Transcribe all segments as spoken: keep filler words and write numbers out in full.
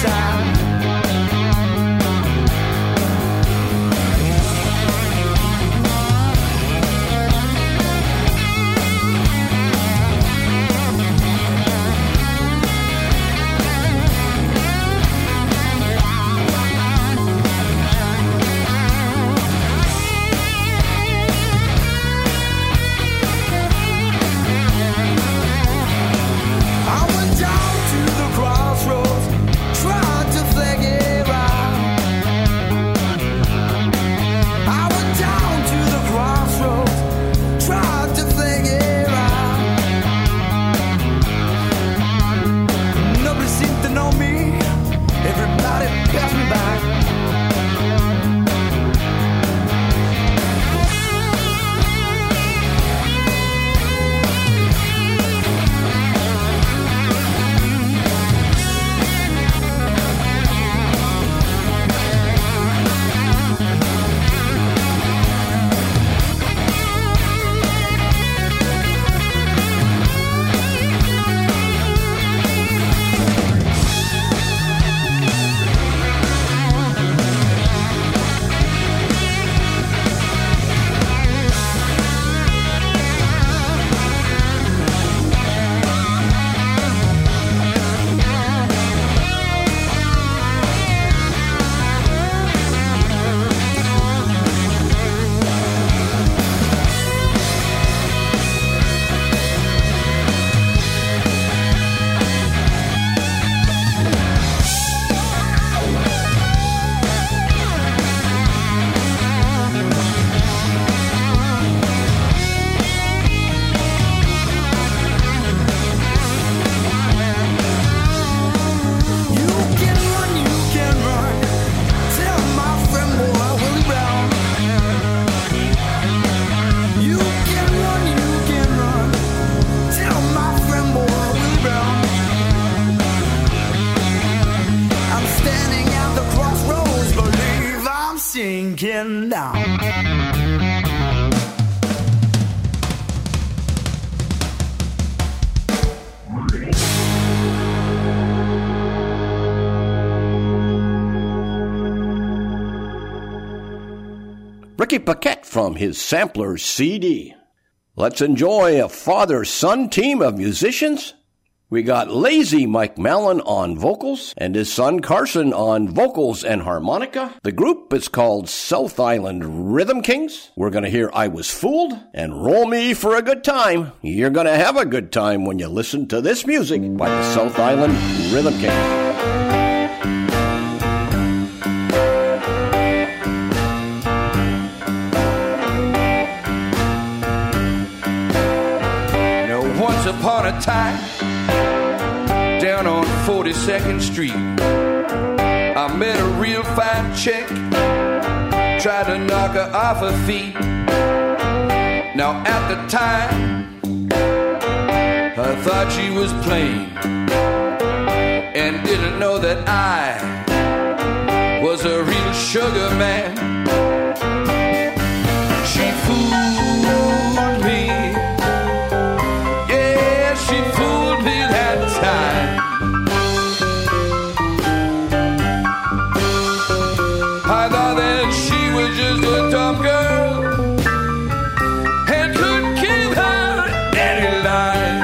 time. Sinking down. Ricky Paquette from his Sampler C D. Let's enjoy a father-son team of musicians. We got Lazy Mike Mallon on vocals and his son Carson on vocals and harmonica. The group is called South Island Rhythm Kings. We're going to hear I Was Fooled and Roll Me for a Good Time. You're going to have a good time when you listen to this music by the South Island Rhythm Kings. Upon a time, down on forty-second Street, I met a real fine chick, tried to knock her off her feet. Now at the time, I thought she was plain, and didn't know that I was a real sugar man. She fooled me. She fooled me that time. I thought that she was just a dumb girl and couldn't give her any line.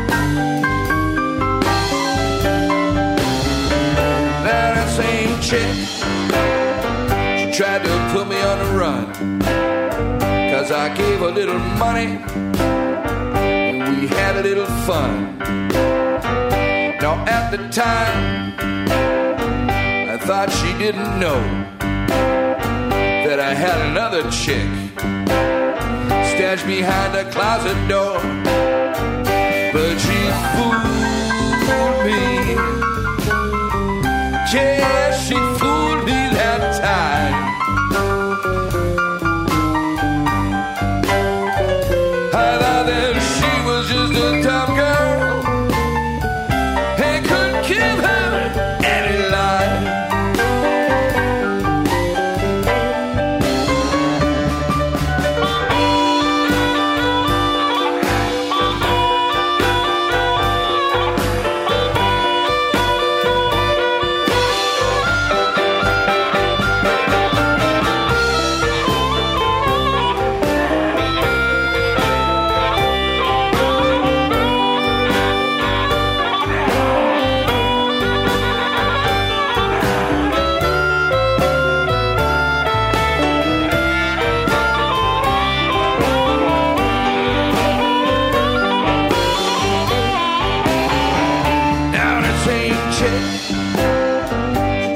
Now that same chick, she tried to put me on the run, 'cause I gave her a little money, we had a little fun. Now at the time, I thought she didn't know that I had another chick stashed behind a closet door. But she fooled me. Yeah, she fooled me that time. Just a dumb girl and couldn't give her any line.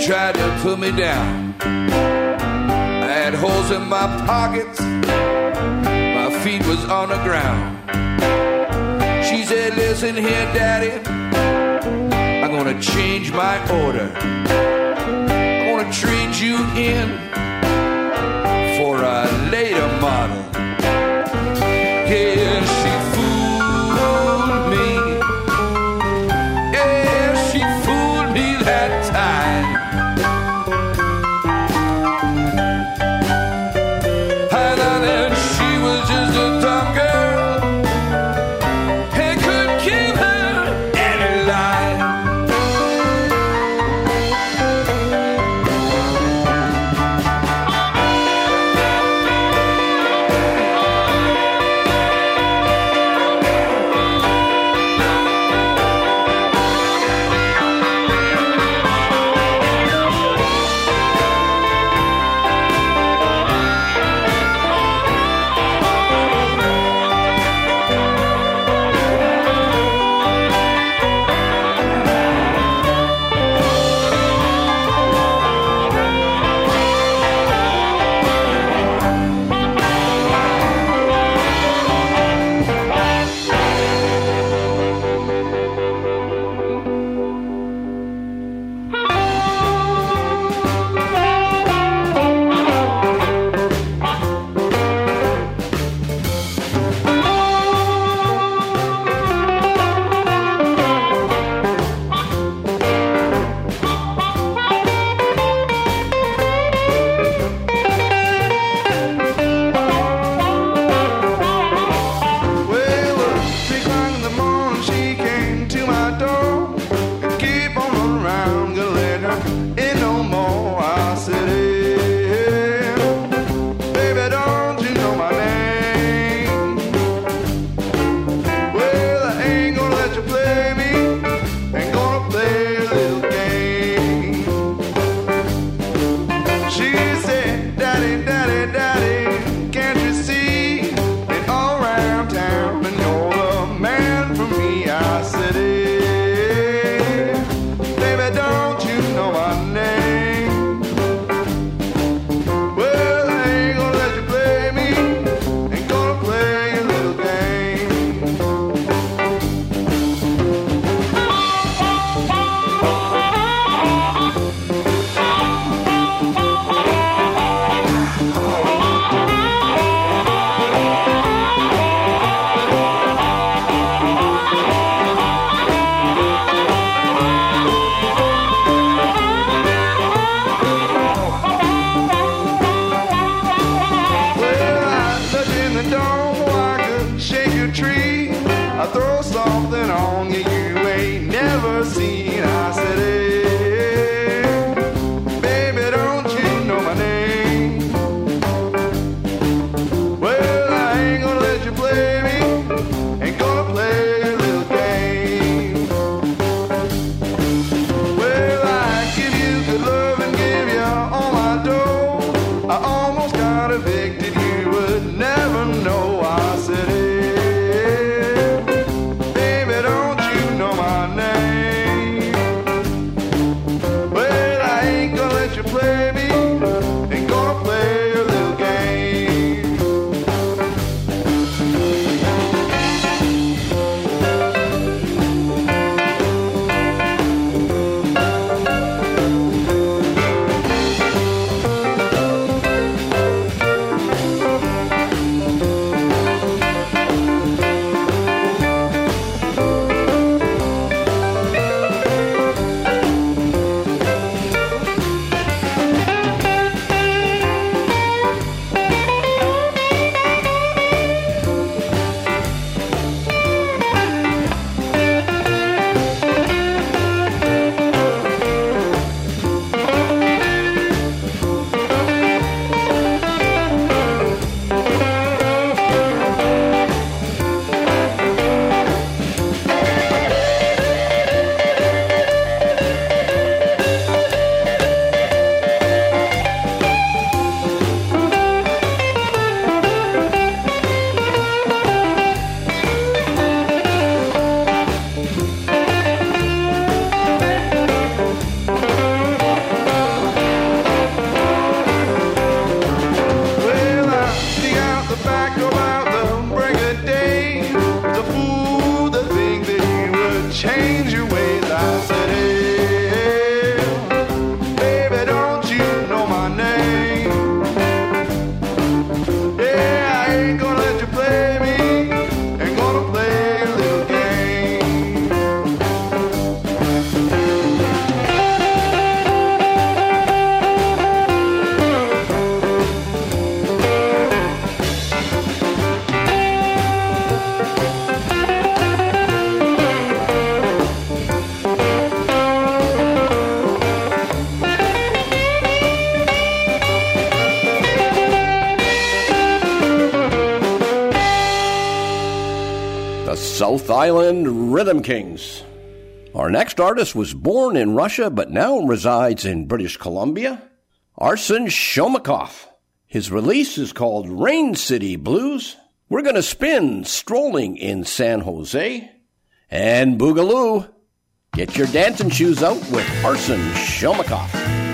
tried to put me down. I had holes in my pockets, my feet was on the ground. She said, listen here, Daddy, I'm gonna change my order. I'm gonna trade you in for a later model. Yeah, she fooled me. Yeah, she fooled me that time. And then she was just a dumb girl and couldn't give her any lie. South Island Rhythm Kings. Our next artist was born in Russia but now resides in British Columbia, Arsen Shomakov. His release is called Rain City Blues. We're going to spin Strolling in San Jose and Boogaloo. Get your dancing shoes out with Arsen Shomakov.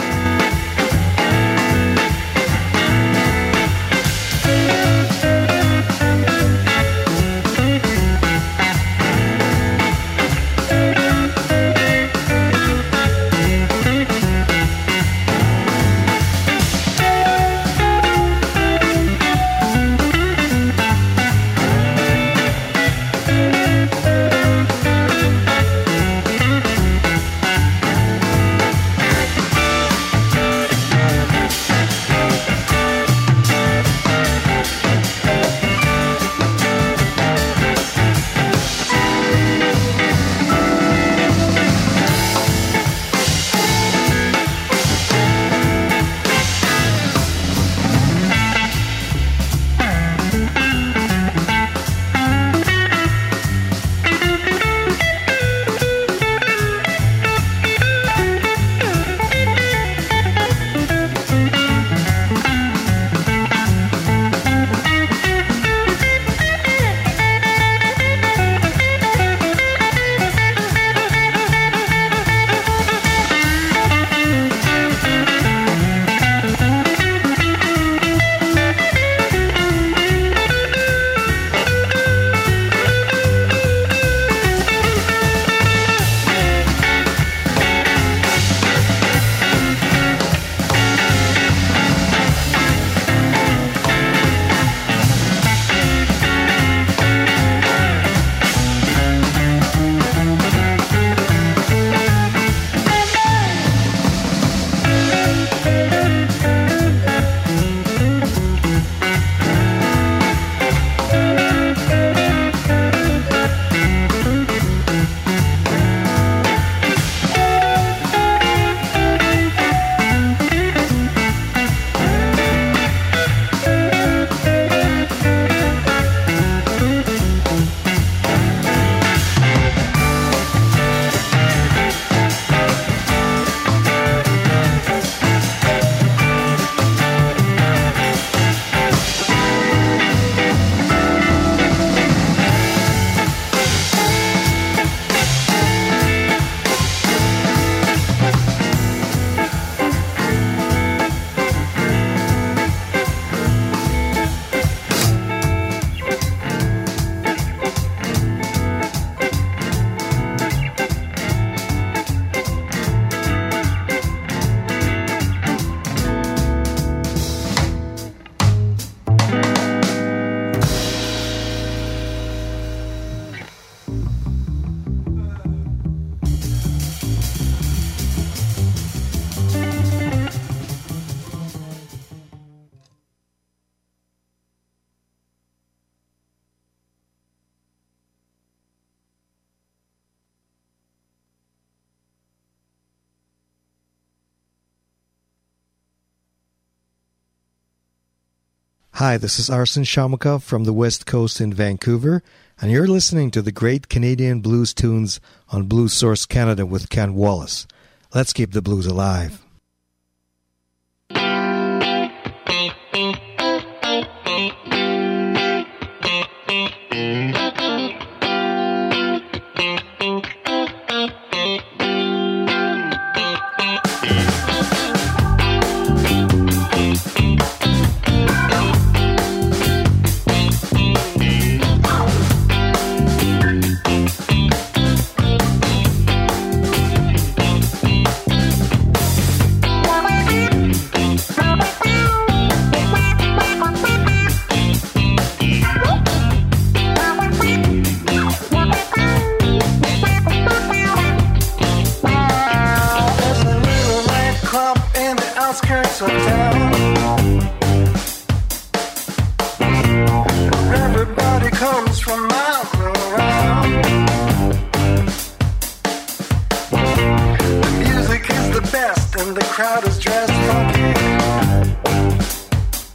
Hi, this is Arsen Shomakov from the West Coast in Vancouver, and you're listening to the great Canadian blues tunes on Blues Source Canada with Ken Wallace. Let's keep the blues alive.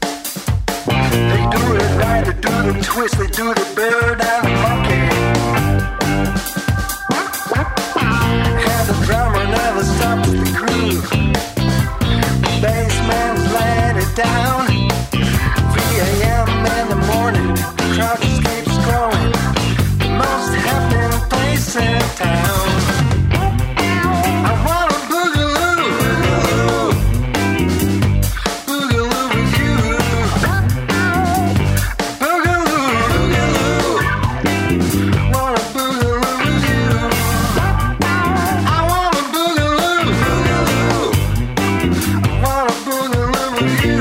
Twist, they do the bird and the monkey. never stops the groove. Bassman's laying it down. three a.m. in the morning, the crowd just keeps growing. The most happening place in town. I wanna boogaloo, boogaloo with you. Boogaloo, boogaloo, wanna boogaloo with you. I wanna boogaloo, boogaloo, wanna boogaloo with you.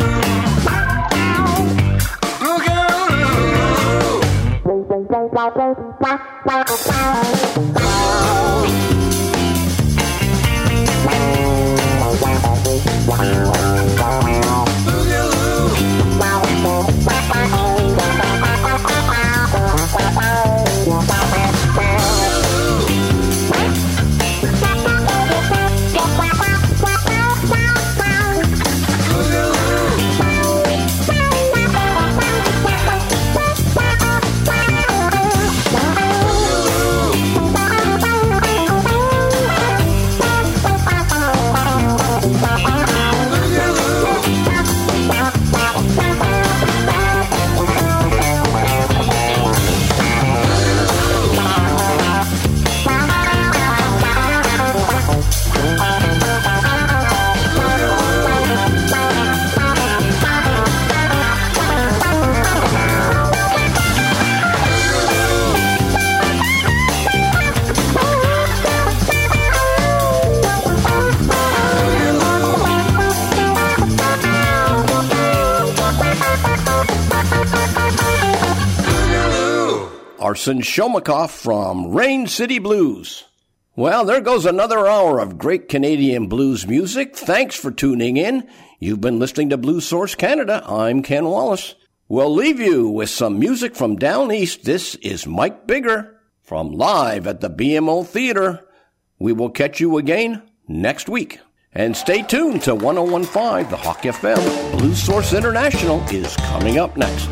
Arsen Shomakoff from Rain City Blues. Well, there goes another hour of great Canadian blues music. Thanks for tuning in. You've been listening to Blues Source Canada. I'm Ken Wallace. We'll leave you with some music from down east. This is Mike Bigger from Live at the B M O Theater. We will catch you again next week. And stay tuned to one oh one point five, the Hawk F M. Blues Source International is coming up next.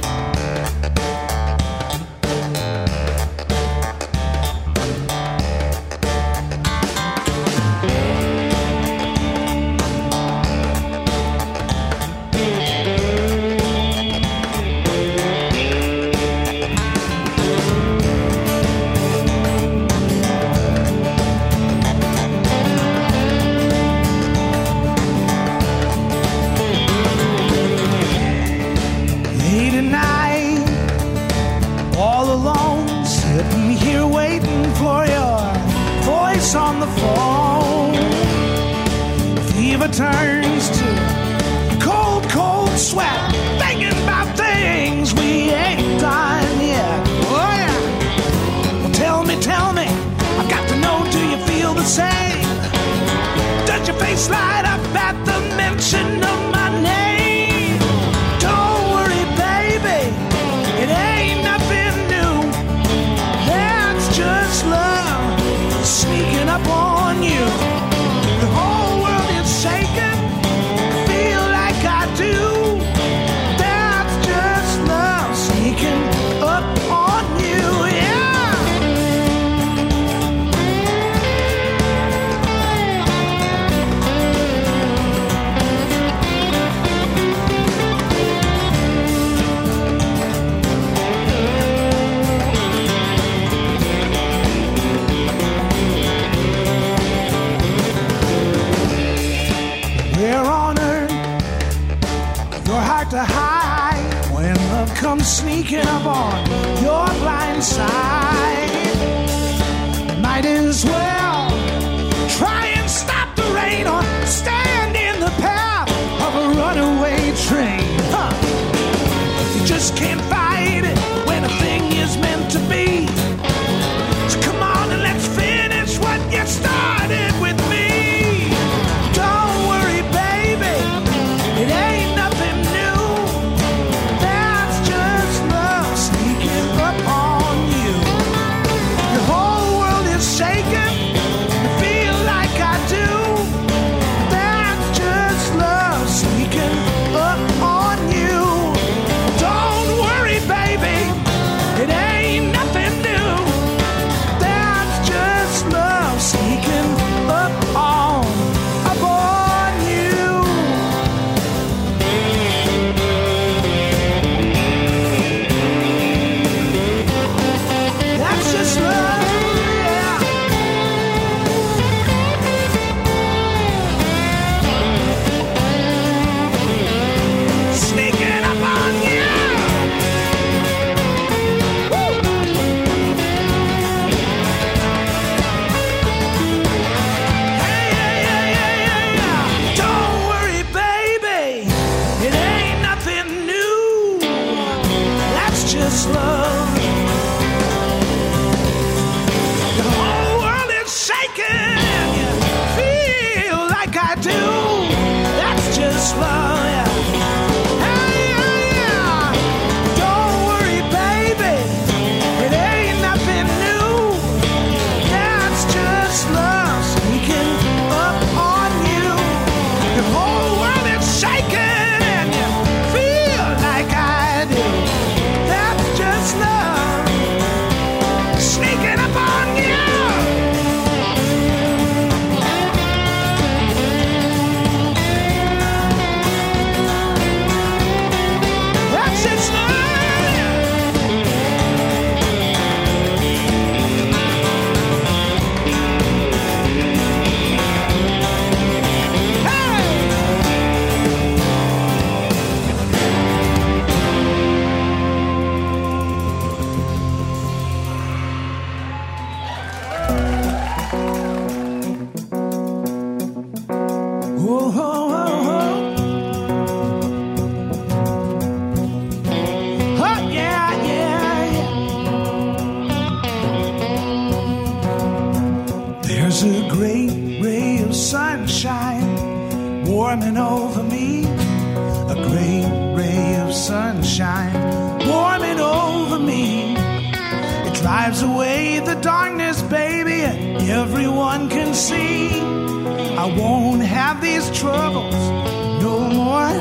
Turns to cold, cold sweat, thinking about things we ain't done yet. Oh yeah. Well, tell me, tell me, I've got to know, do you feel the same? Does your face light up at the mention of my name? Don't worry, baby, it ain't nothing new. That's just love sneaking up on you. The whole world is shaking, feel like I do. That's just love sneaking up on you, yeah. Where on earth your heart to hide when love comes sneaking up on your blind side? Might as well try and stop the rain or stand in the path of a runaway train. Huh. You just can't fight it when a thing is meant to be. So come on and let's finish what you started with me. It ain't nothing new. That's just love sneaking up on you. Your whole world is shaking, just love, yeah. Hey, yeah, yeah. Don't worry, baby, it ain't nothing new. That's just love sneaking up on you. The whole world is shaking and you feel like I do. That's just love sneaking up on you. That's just love. Oh, oh, oh, oh. Oh, yeah, yeah, yeah. There's a great ray of sunshine warming over me. A great ray of sunshine warming over me. It drives away the darkness, baby, and everyone can see. I won't have these troubles no more.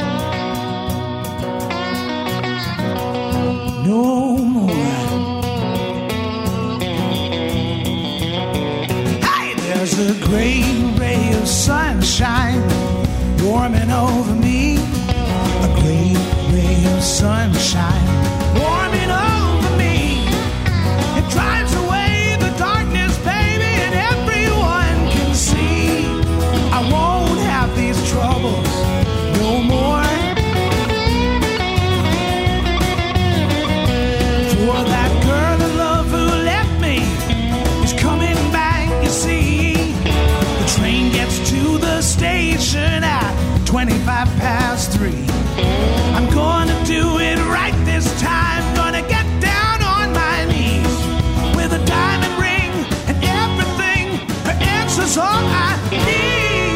No more. Hey, there's a great ray of sunshine warming over me. A great ray of sunshine warming over me. It drives away the darkness, baby, and everyone can see. I won't have these troubles no more. For that girl of love who left me is coming back, you see. The train gets to the station at twenty-five past three. I'm gonna do it right this time. Gonna get down on my knees with a diamond ring and everything. Her answer's all I need.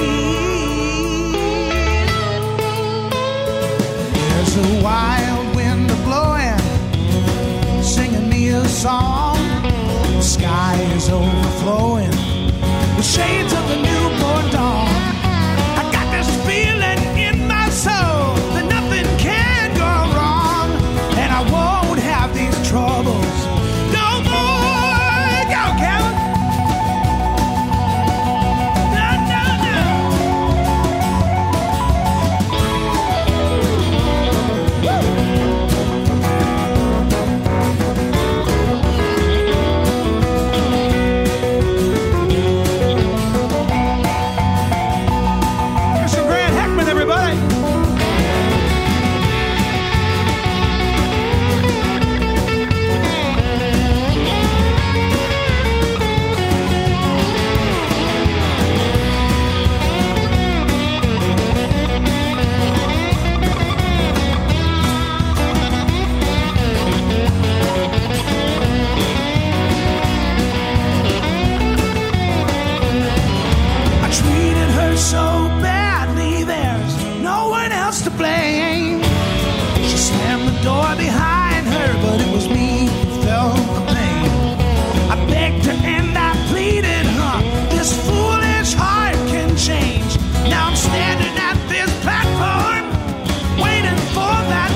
There's a wild wind blowing, singing me a song. The sky is overflowing with shades of the newborn dawn. I got this feeling in my soul that nothing can go wrong, and I won't have these troubles no more. Go, Kevin. No, no, no. Here's some Grant Heckman, everybody. I treated her so badly, there's no one else to blame. She slammed the door behind her, but it was me who felt the pain. I begged her and I pleaded, huh? This foolish heart can change. Now I'm standing at this platform, waiting for that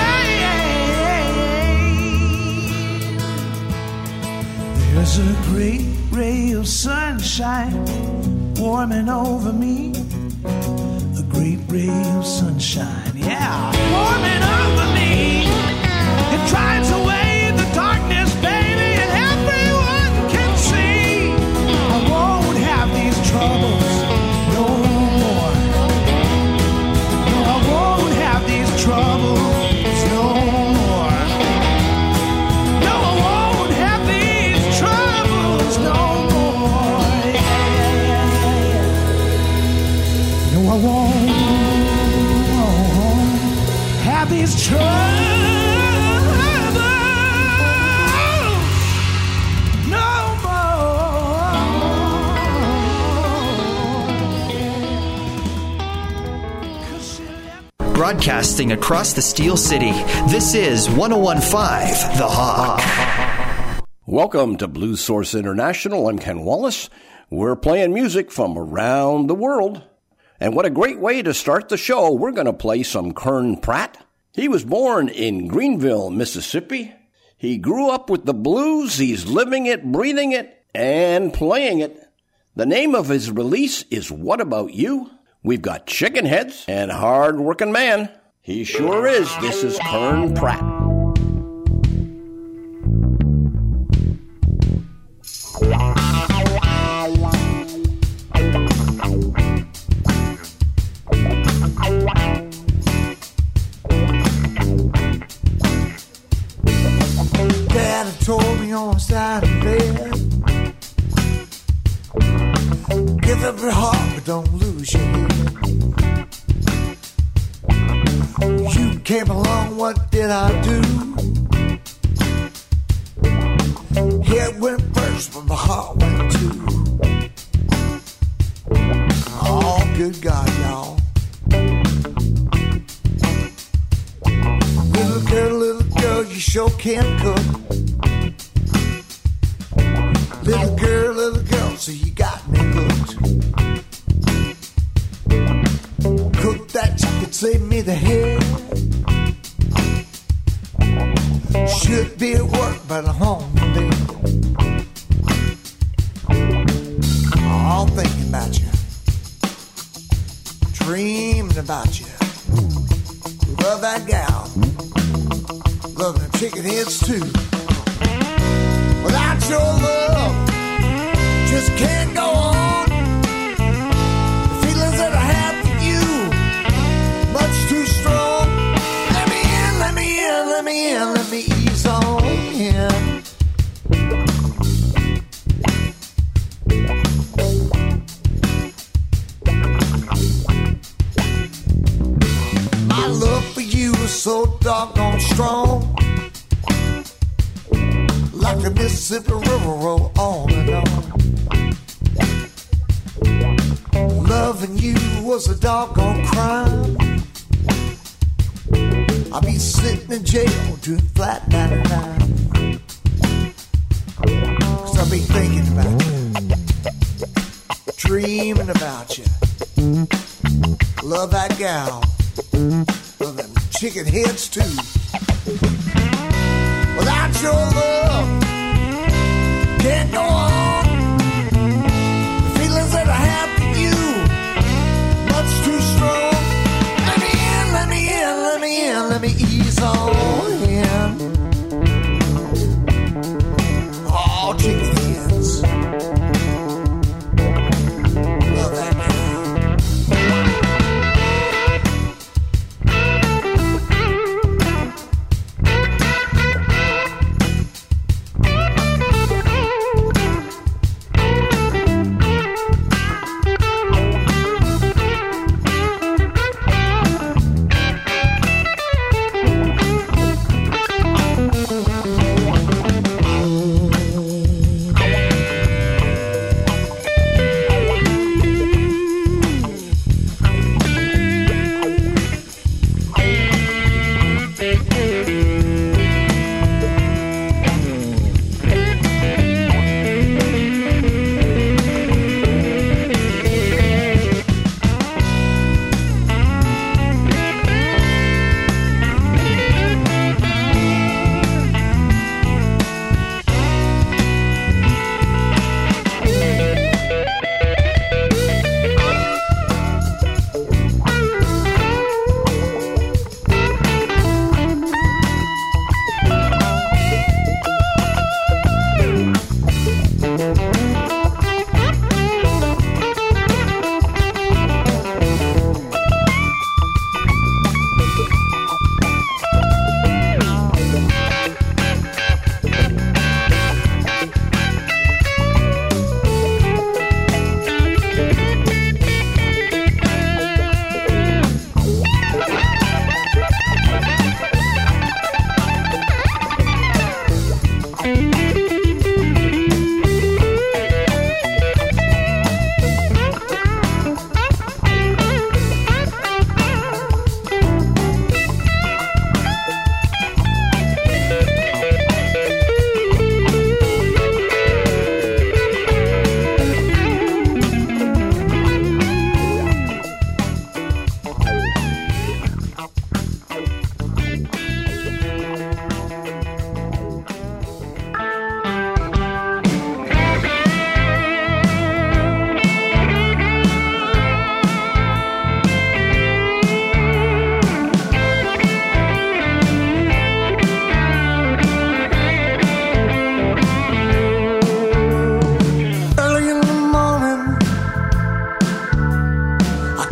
train. There's a great ray of sunshine warming over me. A great ray of sunshine, yeah, warming over me. It drives away the darkness, baby, and everyone can see. I won't have these troubles no more. No, I won't have these troubles no more. No, I won't have these troubles no more. Yeah, yeah, yeah, yeah. No, I won't have these troubles no more. 'Cause broadcasting across the Steel City. This is one oh one point five The Hawk. Welcome to Blues Source International. I'm Ken Wallace. We're playing music from around the world. And what a great way to start the show. We're going to play some Kern Pratt. He was born in Greenville, Mississippi. He grew up with the blues. He's living it, breathing it, and playing it. The name of his release is What About You? We've got Chicken Heads and Hard Working Man. He sure is. This is Kern Pratt. Daddy told me on the side of bed, give up your heart, but don't lose your head. You came along, what did I do? Head went first, but my heart went too. Oh, good God, y'all. Little girl, little girl, you sure can cook. Little girl, little girl, so you got me hooked. Cook that chicken, save me the head. Should be at work, but I'm home today. All thinking about you, dreaming about you. Love that gal, love them chicken heads too. Without your love, just can't go on. The feelings that I have for you, much too strong. Let me in, let me in, let me in, let me ease on in. My love for you is so doggone strong. Like the Mississippi River roll on and on. Loving you was a doggone crime. I'll be sitting in jail doing flat ninety-nine. Cause I'll be thinking about you, dreaming about you. Love that gal, love them chicken heads too. Without your love, can't go on. The feelings that I have for you, much too strong. Let me in, let me in, let me in, let me ease on in. Oh, chicken heads. Love that girl.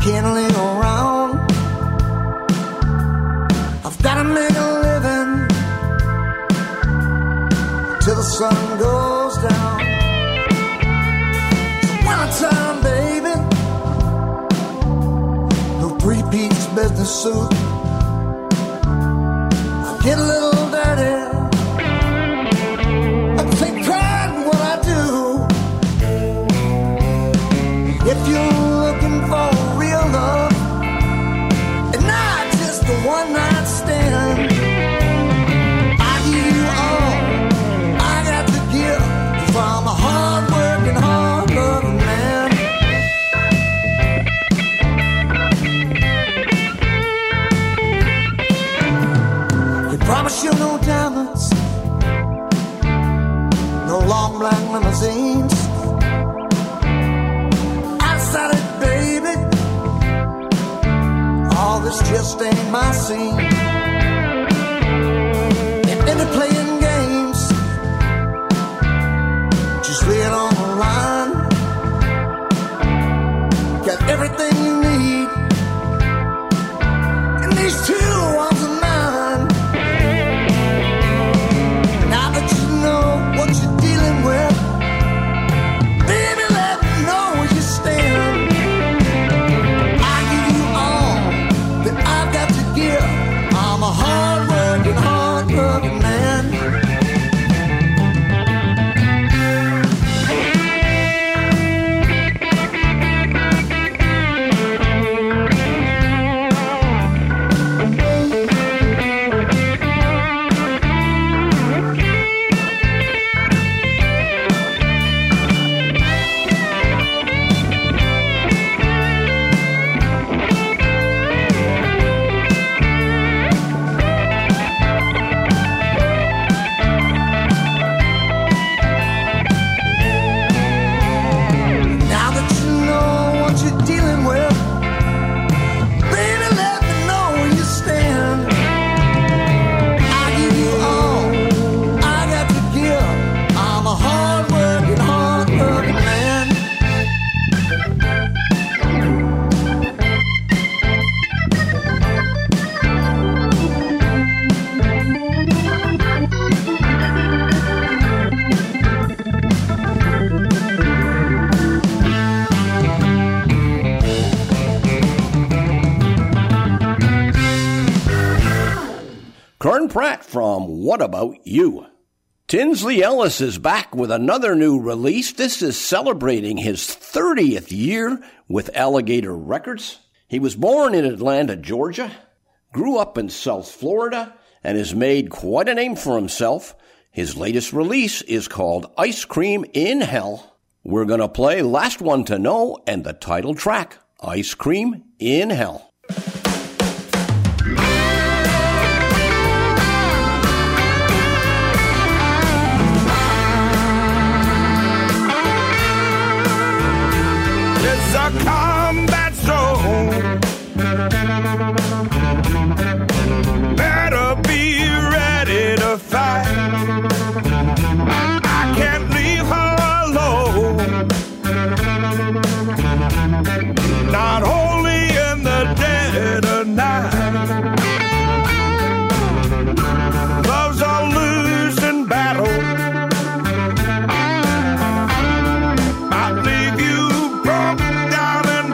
can't live around. I've gotta make a living till the sun goes down. So wintertime, baby, no three-piece business suit. I get a little dirty, I take pride in what I do. If you're looking for real love and not just a one-night stand, I give you all I got to give, 'cause I'm a hard-working, hard-loving man. They promise you no diamonds, no long black limousines. Outside it, baby, all this just ain't my scene. And into playing games, just lay it on the line. Got everything you need in these two arms of mine. Now that you know what you're dealing with, baby, let me know where you stand. I give you all that I've got to give. I'm a hard-working, hard-loving man. Now that you know what you're dealing with, baby, let me know where you stand. I give you all I got to give. I'm a hard-working, hard-loving man. Kern Pratt from What About You? Tinsley Ellis is back with another new release. This is celebrating his thirtieth year with Alligator Records. He was born in Atlanta, Georgia, grew up in South Florida, and has made quite a name for himself. His latest release is called Ice Cream in Hell. We're going to play Last One to Know and the title track, Ice Cream in Hell. It's a combat zone. Better be ready to fight. I can't leave her alone. Not only in the dead of night. Love's a losing battle. I'll leave you broke down and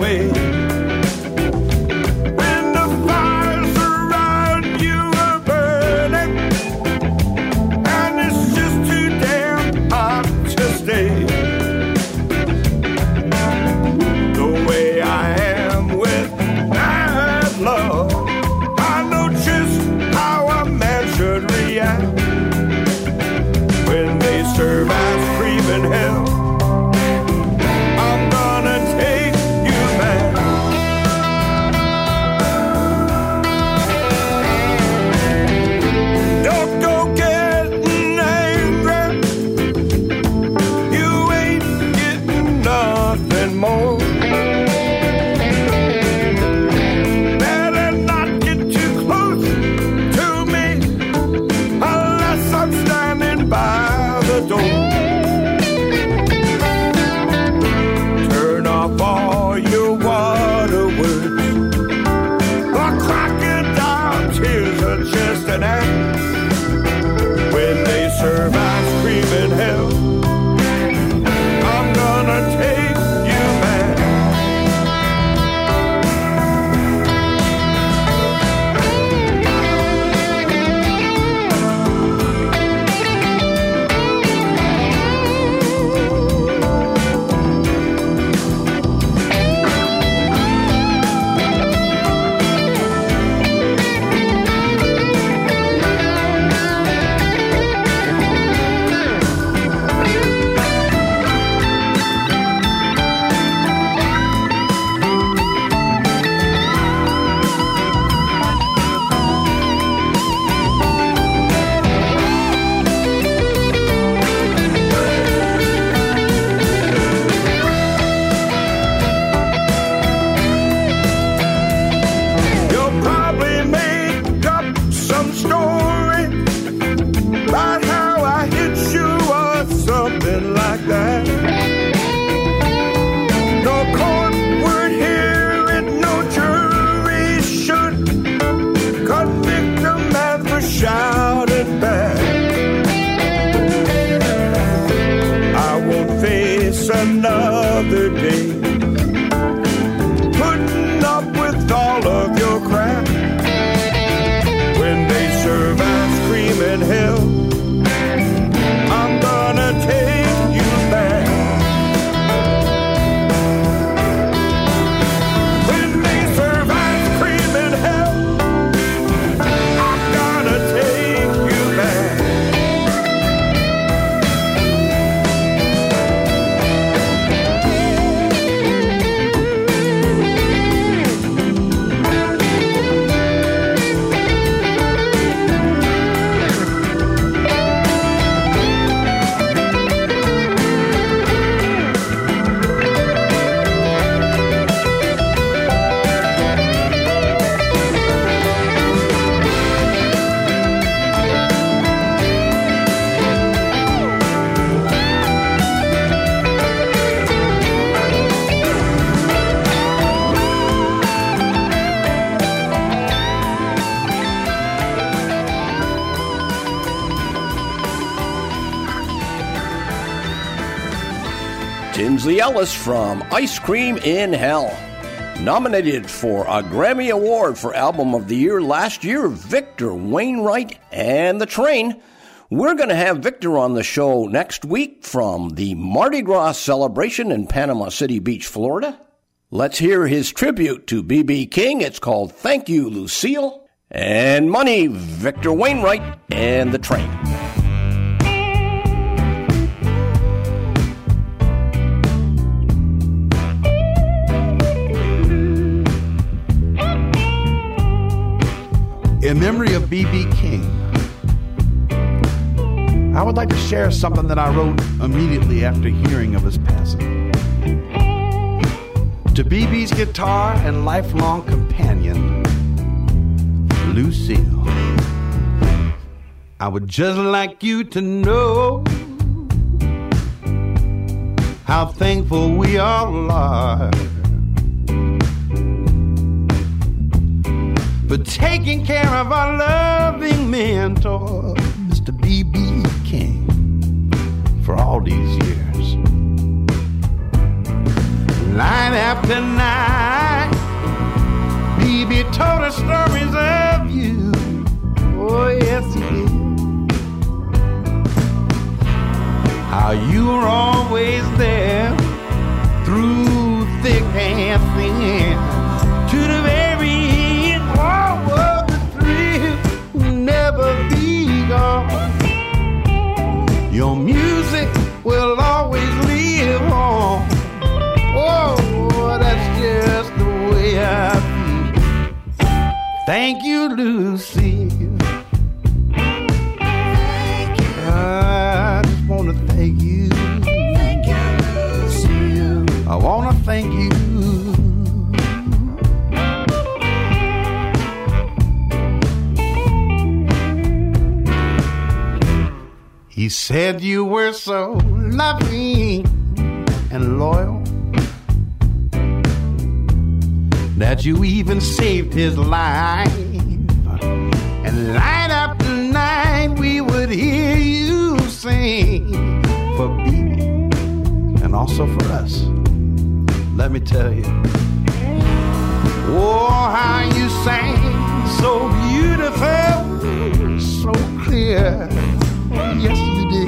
away. When the fires around you are burning and it's just too damn hot to stay. The way I am with that love, I know just how a man should react when they serve ice cream in hell. I'm gonna take you back. Don't go getting angry. You ain't getting nothing more. Better not get too close to me unless I'm standing by the door. Turn off all your water words. The crocodile tears are just an act when they serve ice cream in hell. I'm gonna take you back. You'll probably make up some story about how I hit you or something like that. No court would hear it, no jury should convict a man for shouting back. I won't face another day putting up with all of your crap. When they serve ice cream in hell, I'm gonna take you back. When they serve ice cream in hell, I'm gonna take you back. Tinsley Ellis from Ice Cream in Hell. Nominated for a Grammy Award for Album of the Year last year, Victor Wainwright and The Train. We're going to have Victor on the show next week from the Mardi Gras celebration in Panama City Beach, Florida. Let's hear his tribute to B B King. It's called Thank You, Lucille. And Money, Victor Wainwright and The Train. In memory of B B King, I would like to share something that I wrote immediately after hearing of his passing. To B B's guitar and lifelong companion, Lucille, I would just like you to know how thankful we all are for taking care of our loving mentor, Mister B B King, for all these years. Night after night, baby told us stories of you. Oh, yes, he did. How you were always there through thick and thin to the very end. Oh, oh, the thrill will never be gone. Your music will always live on. Oh, that's just the way I feel. Thank you, Lucille. Thank you. I just want to thank you. Thank you, Lucille. I want to thank you. He said you were so loving and loyal that you even saved his life. And night after night we would hear you sing for Bibi and also for us. Let me tell you, oh, how you sang so beautiful, so clear. Yes, you did.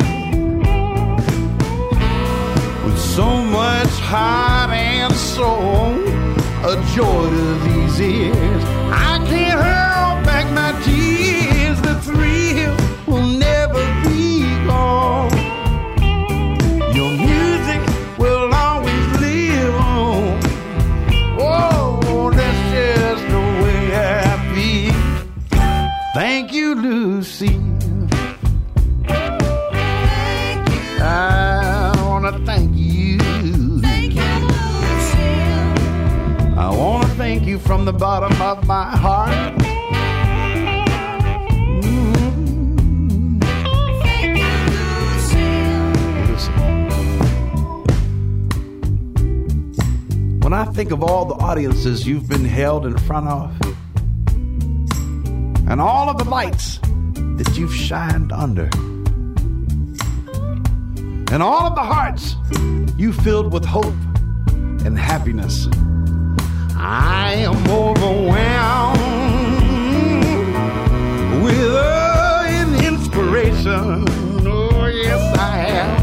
With so much heart and soul, a joy to these ears. I can't hold back my tears. The thrill will never be gone. Your music will always live on. Oh, that's just the way I feel. Thank you, Lucy. I wanna thank you. Thank you, Lucille. I wanna thank you from the bottom of my heart. Mm-hmm. Thank you, Lucille. When I think of all the audiences you've been held in front of, and all of the lights that you've shined under, and all of the hearts you filled with hope and happiness, I am overwhelmed with an inspiration. Oh, yes, I am.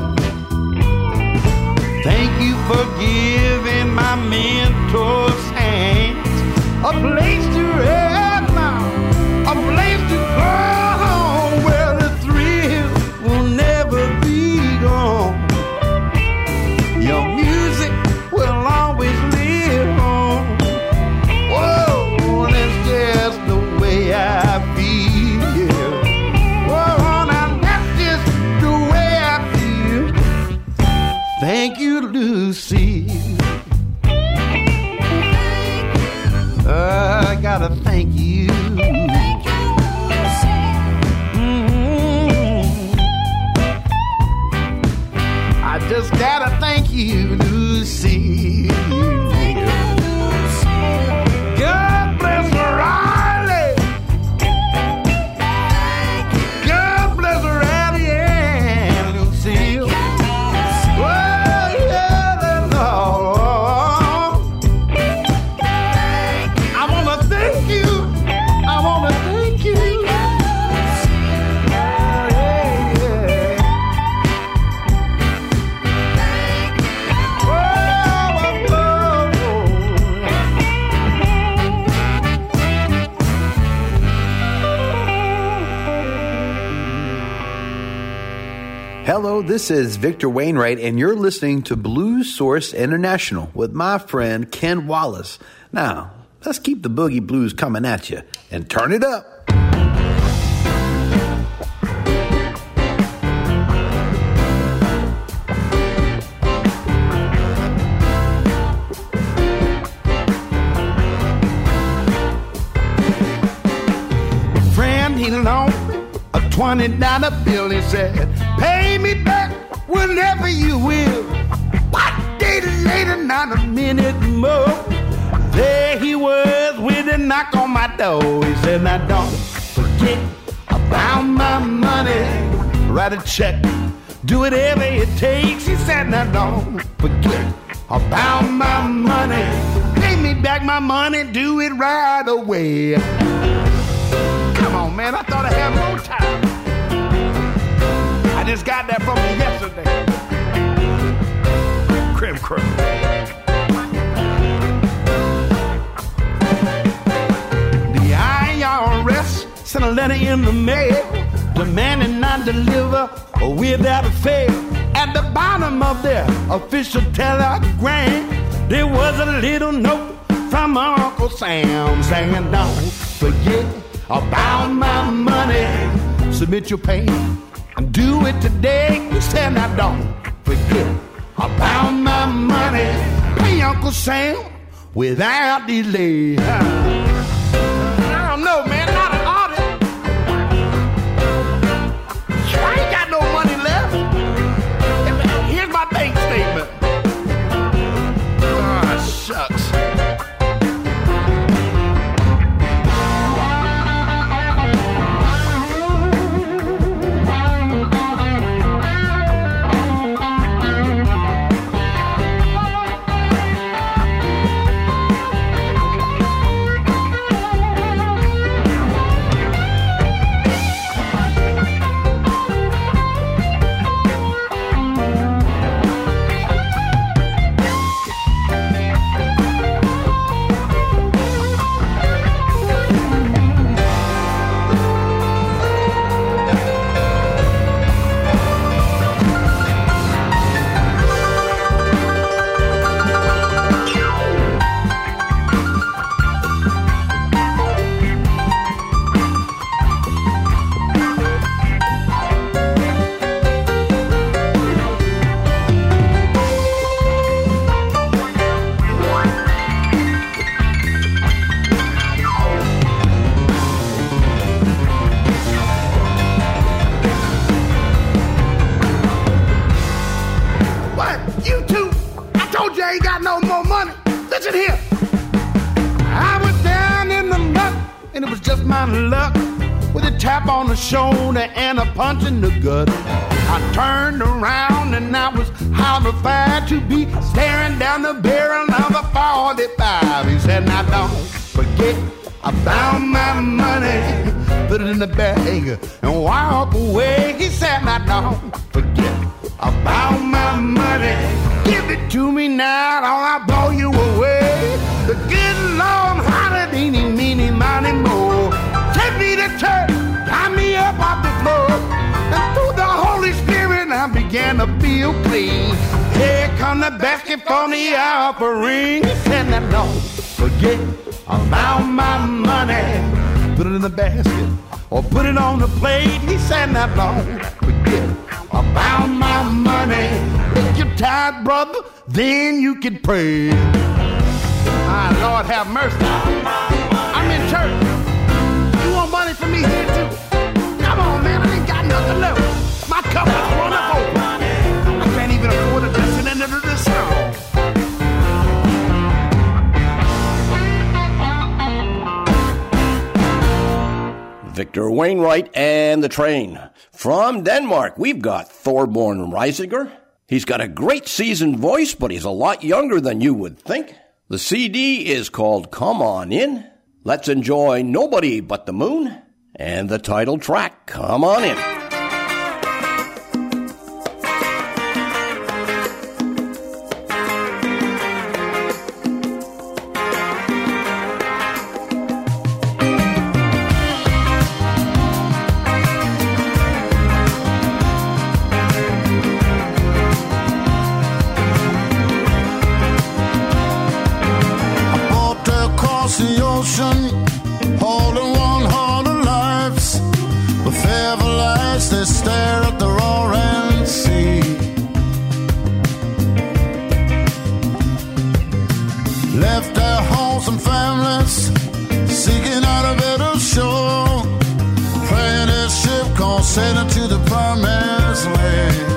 Thank you for giving my mentor's hands a place to rest now, a place to go home where the thrill will never be gone. Your music will always live on. Whoa, that's just the way I feel. Whoa, now that's just the way I feel. Thank you, Lucy. I gotta thank you. Thank you, Lucy. Mm-hmm. I just gotta thank you, Lucy. God bless Riley. God bless Riley and Lucille. Well, yeah, that's all. I wanna thank you. I wanna thank you. Hello, this is Victor Wainwright, and you're listening to Blues Source International with my friend Ken Wallace. Now, let's keep the boogie blues coming at you and turn it up. Friend, he loaned a twenty dollar bill. He said, pay me back whenever you will. What day later, not a minute more. There he was with a knock on my door. He said, now don't forget about my money. Write a check, do whatever it takes. He said, now don't forget about my money. Pay me back my money, do it right away. Come on, man, I thought I had more time. I just got that from you yesterday. Crib crew. The I R S sent a letter in the mail demanding I deliver without a fail. At the bottom of their official telegram, there was a little note from Uncle Sam saying, don't forget about my money. Submit your pay and do it today. He said, now don't forget about my money. Pay Uncle Sam without delay. I don't know, man, not an audit. I ain't got no money left. Here's my bank statement. Ah, shucks. Shoulder and a punch in the gut. I turned around and I was horrified to be staring down the barrel of a forty-five. He said, now don't forget about my money. Put it in the bag and walk away. He said, now don't forget about my money. Give it to me now or I'll blow you away. The good Lord hollered, eeny, meeny, miny, mo. Take me to church. Tie me up off the floor, and through the Holy Spirit I began to feel clean. Here come the basket for the offering. He said, now don't forget about my money. Put it in the basket or put it on the plate. He said, now don't forget about my money. If you're tired, brother, then you can pray. Ah, Lord have mercy. I'm in church. You want money from me here too? Come on, man, I ain't got nothing left. My cup is run up over. I can't even afford to listen into this song. Victor Wainwright and the Train. From Denmark, we've got Thorborn Reisiger. He's got a great seasoned voice, but he's a lot younger than you would think. The C D is called Come On In. Let's enjoy Nobody But the Moon and the title track, Come On In. The ocean, holding one heart of lives, with fearful eyes they stare at the roaring sea. Left their homes and families, seeking out a better shore, praying this ship gonna sail into the promised land.